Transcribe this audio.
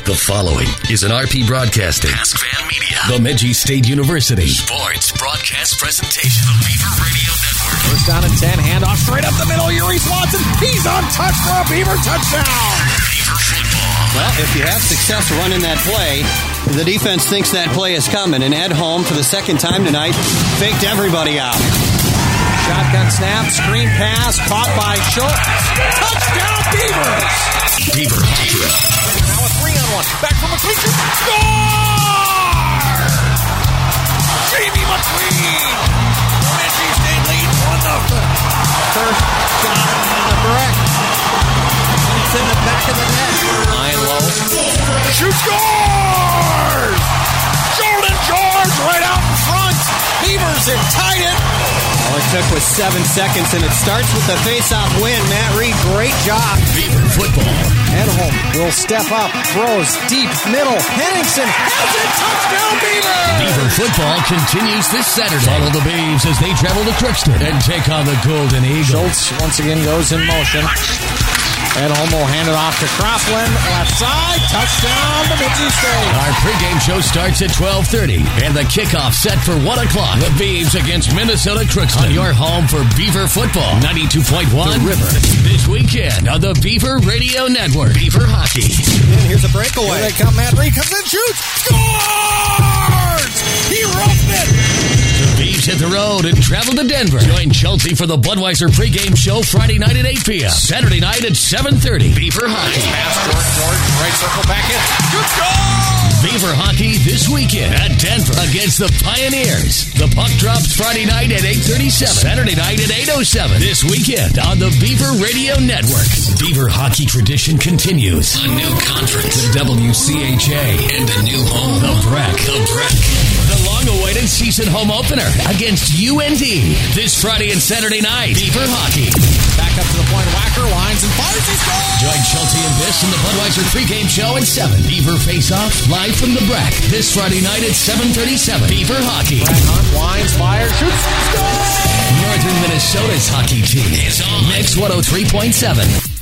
The following is an RP Broadcasting, Ask Van Media, Bemidji State University sports broadcast presentation. The Beaver Radio Network. First down and 10, handoff straight up the middle. Yuri Swanson, he's on touch for a Beaver touchdown. Beaver football. Well, if you have success running that play, the defense thinks that play is coming. And Ed Holm, for the second time tonight, faked everybody out. Shotgun snap, screen pass, caught by Schultz. Touchdown, Beavers! Beaver hockey. Now a 3-on-1. Back from McQueen. Score! Jamie McQueen! Bemidji State leads 1-0. First shot on the break. It's in the back of the net. Lying low. Shoot, scores! Jordan George right out in front. Beavers have tied it. All it took was 7 seconds, and it starts with the face-off win. Matt Reed, great job. Beaver football. Edholm will step up, throws deep, middle. Henningsen has it, touchdown Beaver! Beaver football continues this Saturday. Follow the Beavs as they travel to Crookston and take on the Golden Eagles. Schultz once again goes in motion. Edholm will hand it off to Crossland, left side, touchdown Bemidji State. Our pregame show starts at 12:30 and the kickoff set for 1 o'clock. The Beavs against Minnesota Crookston. On your home for Beaver football, 92.1 The River. This weekend on the Beaver Radio Network. Beaver hockey. And here's a breakaway. Here they come, Matt Reed comes in, shoots, scores! He roughed it! The Beavs hit the road and travel to Denver. Join Chelsea for the Budweiser pregame show Friday night at 8 p.m. Saturday night at 7:30. Beaver hockey. Pass, George, right circle back in. Good goal! Beaver hockey this weekend at Denver against the Pioneers. The puck drops Friday night at 8:37. Saturday night at 8:07. This weekend on the Beaver Radio Network. Beaver hockey tradition continues. A new conference, the WCHA, and a new home, the Breck. The long-awaited season home opener against UND this Friday and Saturday night. Beaver hockey. Back up to the point, Wacker lines and fires, he scores! Join Chelsea and Biss in the Budweiser pregame show at 7. Beaver face-off live from the Breck this Friday night at 7:37. Beaver hockey. Brad Hunt lines, fires, shoots, scores! Northern Minnesota's hockey team is on Mix 103.7.